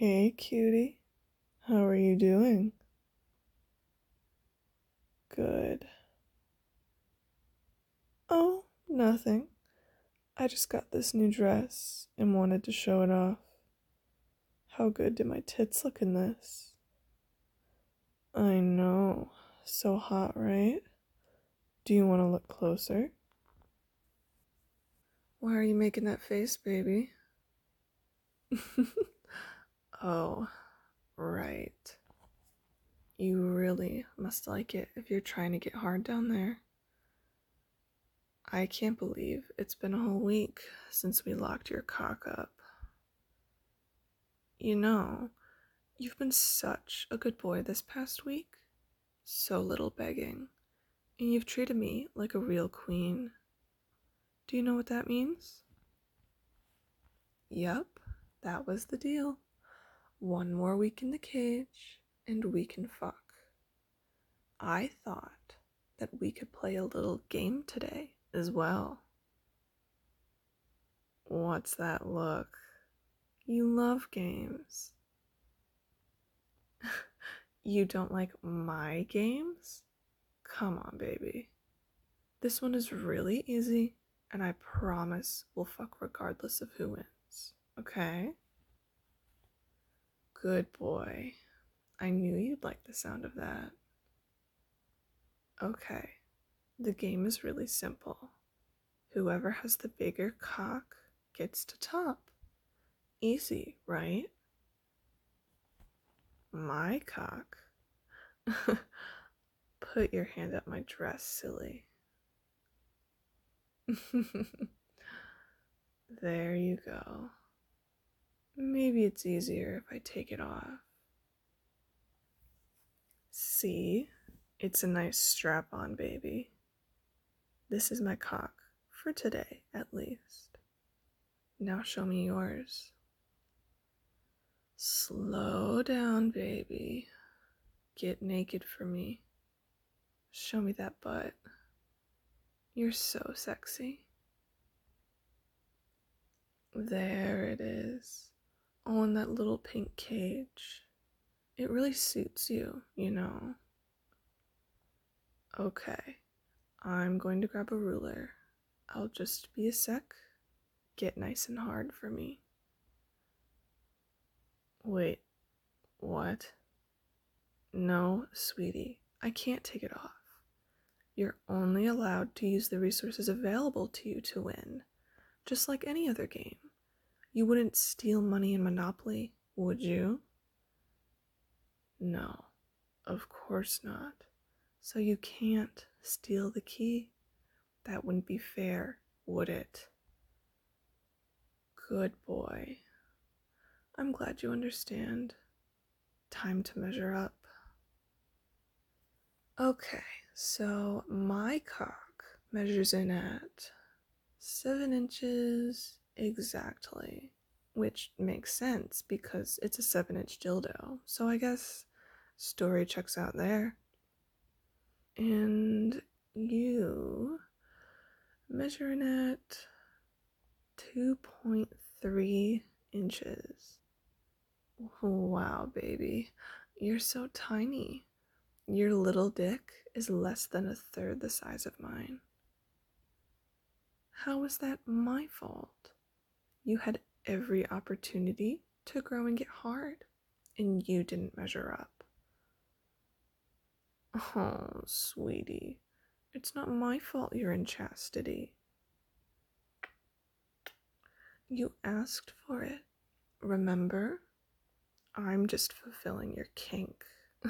Hey, cutie. How are you doing? Good. Oh, nothing. I just got this new dress and wanted to show it off. How good do my tits look in this? I know. So hot, right? Do you want to look closer? Why are you making that face, baby? Oh, right. You really must like it if you're trying to get hard down there. I can't believe it's been a whole week since we locked your cock up. You know, you've been such a good boy this past week. So little begging. And you've treated me like a real queen. Do you know what that means? Yup, that was the deal. One more week in the cage, and we can fuck. I thought that we could play a little game today as well. What's that look? You love games. You don't like my games? Come on, baby. This one is really easy, and I promise we'll fuck regardless of who wins. Okay? Good boy. I knew you'd like the sound of that. Okay, the game is really simple. Whoever has the bigger cock gets to top. Easy, right? My cock? Put your hand up my dress, silly. There you go. Maybe it's easier if I take it off. See? It's a nice strap on, baby. This is my cock, for today at least. Now show me yours. Slow down, baby. Get naked for me. Show me that butt. You're so sexy. There it is. Oh, in that little pink cage. It really suits you, you know. Okay, I'm going to grab a ruler. I'll just be a sec. Get nice and hard for me. Wait, what? No, sweetie, I can't take it off. You're only allowed to use the resources available to you to win, just like any other game. You wouldn't steal money in Monopoly, would you? No, of course not. So you can't steal the key. That wouldn't be fair, would it? Good boy. I'm glad you understand. Time to measure up. Okay, so my cock measures in at 7 inches exactly, which makes sense because it's a 7-inch dildo. So I guess story checks out there. And you measure in at 2.3 inches. Wow, baby, you're so tiny. Your little dick is less than a third the size of mine. How is that my fault? You had every opportunity to grow and get hard, and you didn't measure up. Oh, sweetie, it's not my fault you're in chastity. You asked for it, remember? I'm just fulfilling your kink.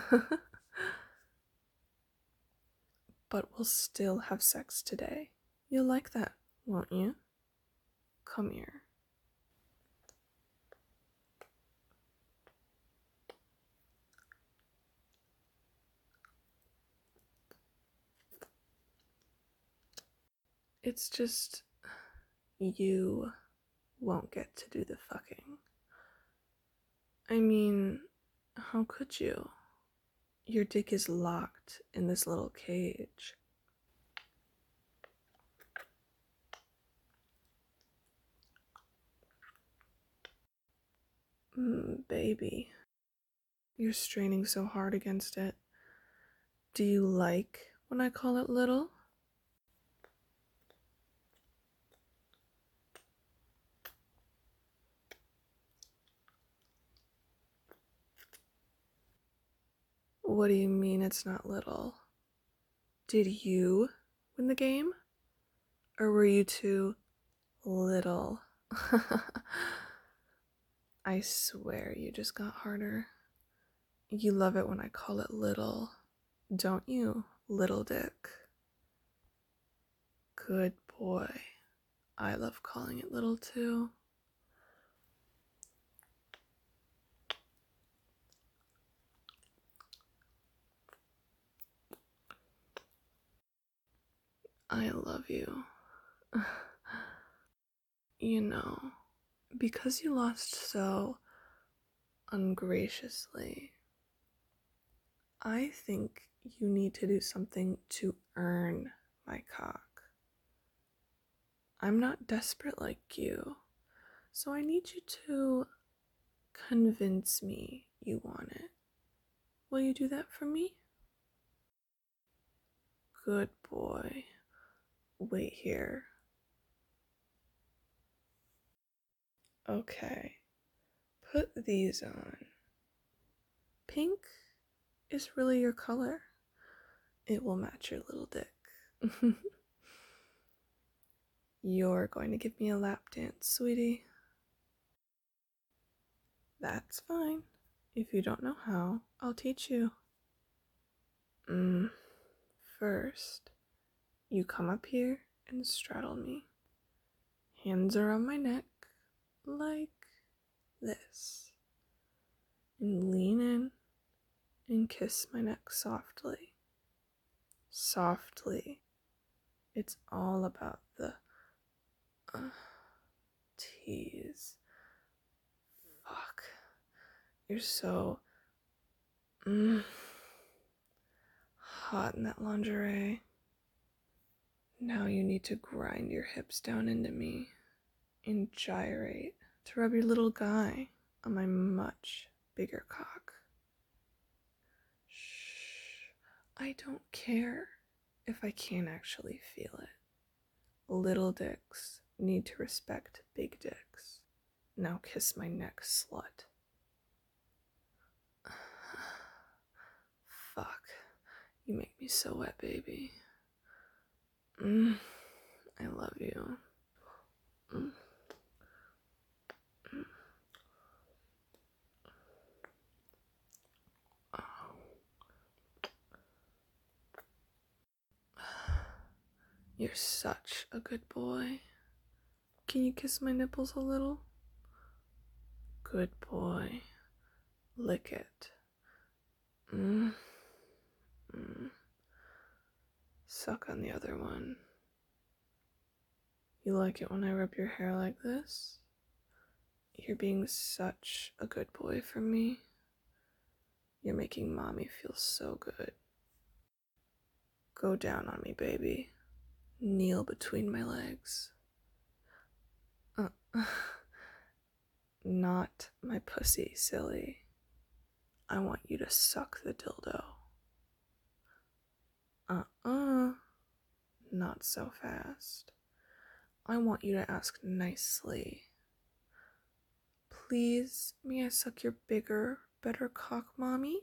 But we'll still have sex today. You'll like that, won't you? Come here. It's just you won't get to do the fucking. I mean, how could you? Your dick is locked in this little cage. Baby, you're straining so hard against it. Do you like when I call it little? What do you mean it's not little? Did you win the game? Or were you too little? I swear you just got harder. You love it when I call it little, don't you, little dick? Good boy. I love calling it little too. I love you. You know, because you lost so ungraciously, I think you need to do something to earn my cock. I'm not desperate like you, so I need you to convince me you want it. Will you do that for me? Good boy. Wait here. Okay, put these on. Pink is really your color. It will match your little dick. You're going to give me a lap dance, sweetie. That's fine. If you don't know how, I'll teach you. First, you come up here and straddle me. Hands around my neck, like this. And lean in and kiss my neck softly. Softly. It's all about the tease. Fuck. You're so hot in that lingerie. Now you need to grind your hips down into me and gyrate to rub your little guy on my much bigger cock. Shh. I don't care if I can't actually feel it. Little dicks need to respect big dicks. Now kiss my neck, slut. Fuck. You make me so wet, baby. I love you. You're such a good boy. Can you kiss my nipples a little? Good boy. Lick it. Suck on the other one. You like it when I rub your hair like this? You're being such a good boy for me. You're making mommy feel so good. Go down on me, baby. Kneel between my legs. Not my pussy, silly. I want you to suck the dildo. Not so fast. I want you to ask nicely. Please, may I suck your bigger, better cock, mommy?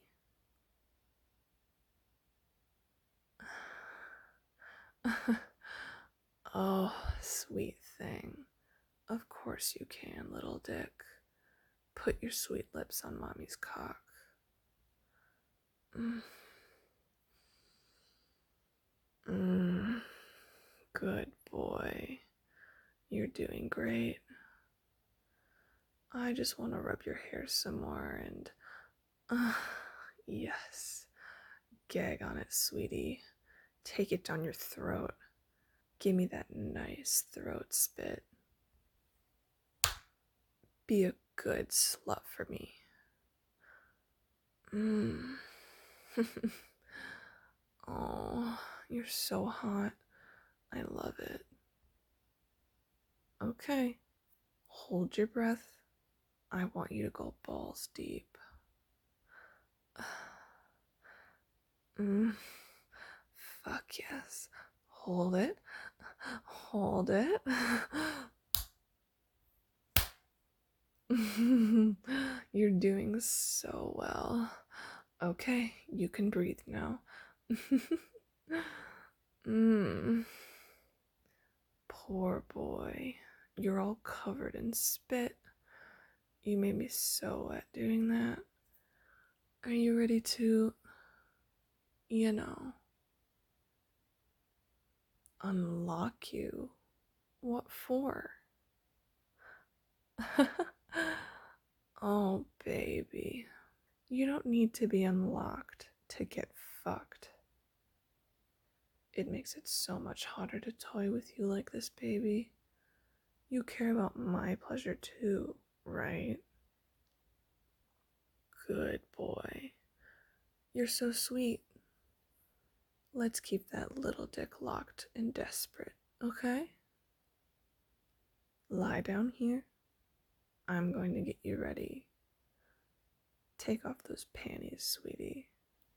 Oh, sweet thing. Of course you can, little dick. Put your sweet lips on mommy's cock. Good boy. You're doing great. I just want to rub your hair some more and... yes. Gag on it, sweetie. Take it down your throat. Give me that nice throat spit. Be a good slut for me. Oh, you're so hot. I love it. Okay, hold your breath I want you to go balls deep. Mm, fuck yes. Hold it. Hold it. You're doing so well. Okay, you can breathe now. mm. Poor boy. You're all covered in spit. You made me so wet doing that. Are you ready to, you know, unlock you? What for? Oh, baby. You don't need to be unlocked to get fucked. It makes it so much hotter to toy with you like this, baby. You care about my pleasure too, right? Good boy. You're so sweet. Let's keep that little dick locked and desperate, okay? Lie down here. I'm going to get you ready. Take off those panties, sweetie.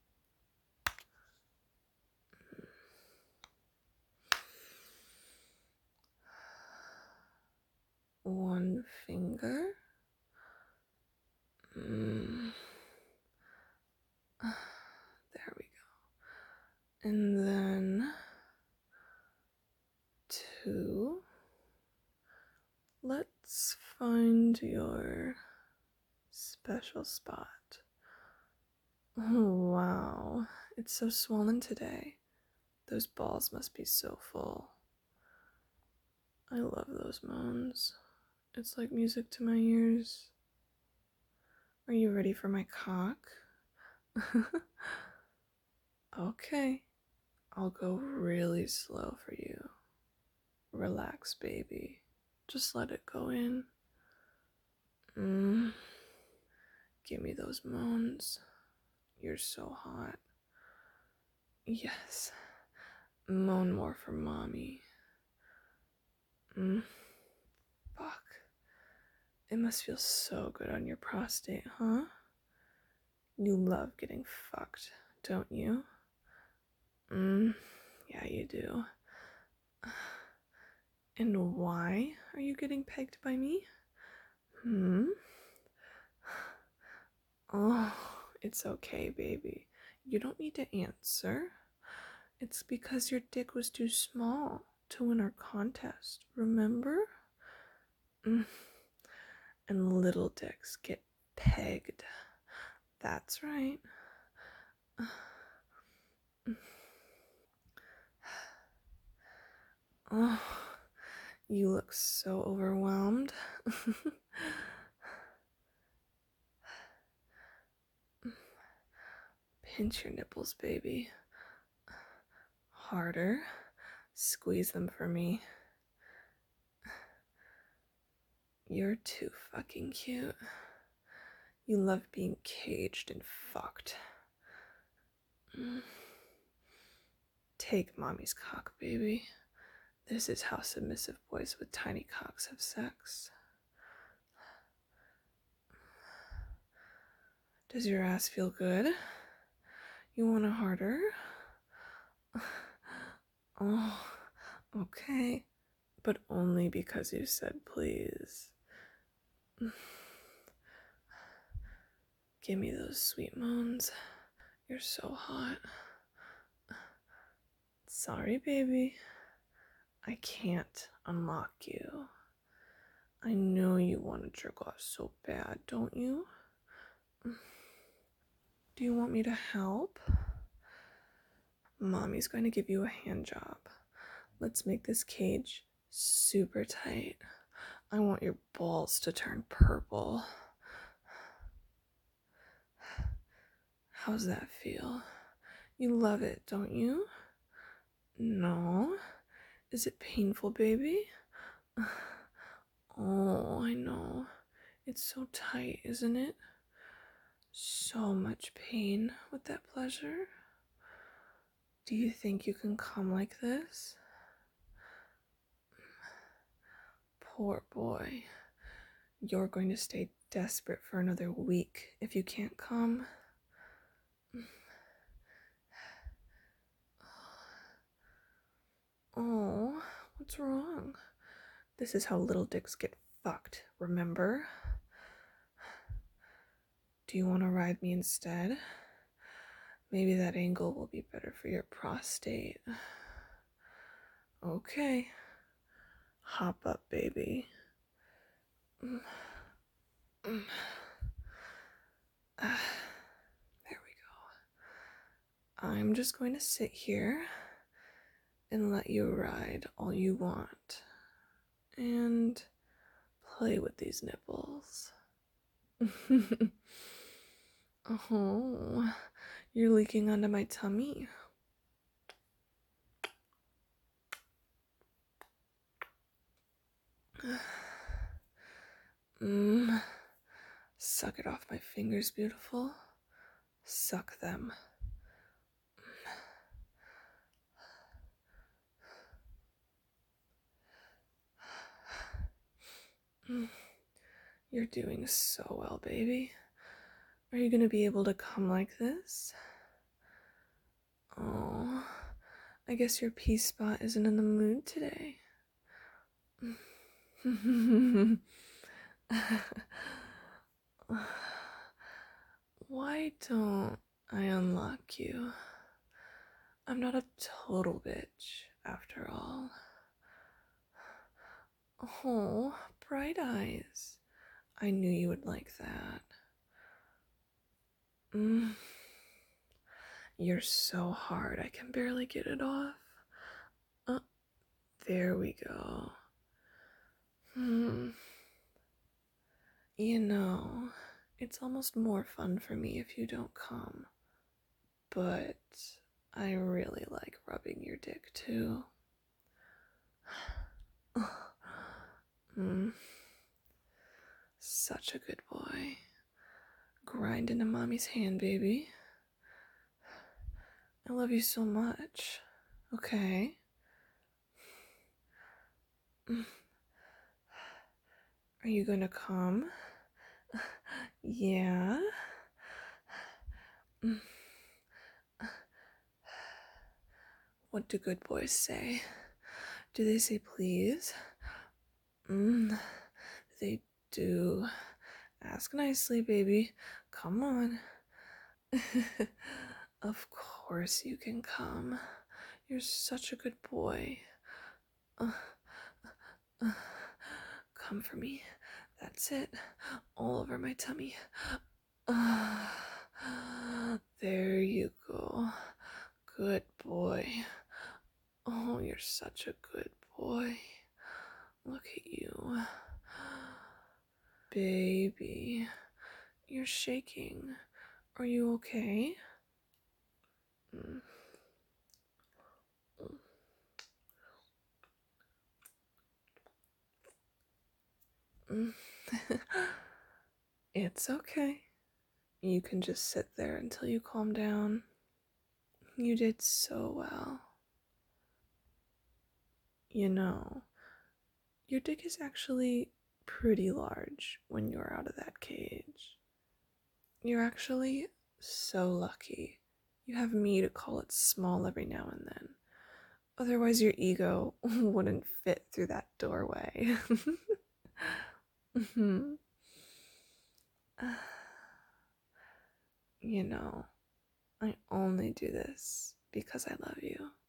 One finger. There we go. And then two. Let's find your special spot. Oh, wow. It's so swollen today. Those balls must be so full. I love those moans. It's like music to my ears. Are you ready for my cock? Okay. I'll go really slow for you. Relax, baby. Just let it go in. Give me those moans. You're so hot. Yes. Moan more for mommy. Fuck. It must feel so good on your prostate, huh? You love getting fucked, don't you? Yeah, you do. And why are you getting pegged by me? Oh, it's okay, baby. You don't need to answer. It's because your dick was too small to win our contest, remember? And little dicks get pegged. That's right. Oh, you look so overwhelmed. Pinch your nipples, baby. Harder. Squeeze them for me. You're too fucking cute. You love being caged and fucked. Take mommy's cock, baby. This is how submissive boys with tiny cocks have sex. Does your ass feel good? You want a harder? Oh, okay. But only because you said please. Give me those sweet moans. You're so hot. Sorry, baby. I can't unlock you. I know you want to jerk off so bad, don't you? Do you want me to help? Mommy's going to give you a hand job. Let's make this cage super tight. I want your balls to turn purple. How's that feel? You love it, don't you? No? Is it painful, baby? Oh, I know. It's so tight, isn't it? So much pain with that pleasure. Do you think you can come like this? Poor boy. You're going to stay desperate for another week if you can't come. Oh, what's wrong? This is how little dicks get fucked, remember? Do you want to ride me instead? Maybe that angle will be better for your prostate. Okay. Hop up, baby. There we go. I'm just going to sit here and let you ride all you want. And play with these nipples. Oh, you're leaking onto my tummy. Suck it off my fingers, beautiful. Suck them. You're doing so well, baby. Are you gonna be able to come like this? Oh, I guess your pea spot isn't in the mood today. Why don't I unlock you? I'm not a total bitch, after all. Oh, bright eyes. I knew you would like that. You're so hard, I can barely get it off. There we go. You know, it's almost more fun for me if you don't come. But I really like rubbing your dick too. Such a good boy. Grind into mommy's hand, baby. I love you so much. Okay. Are you gonna come? Yeah. What do good boys say? Do they say please? They do. Ask nicely, baby. Come on. Of course you can come. You're such a good boy. Come for me. That's it. All over my tummy. There you go. Good boy. Oh, you're such a good boy. Look at you. Baby, you're shaking. Are you okay? It's okay. You can just sit there until you calm down. You did so well. You know, your dick is actually pretty large when you're out of that cage. You're actually so lucky. You have me to call it small every now and then. Otherwise, your ego wouldn't fit through that doorway. You know, I only do this because I love you.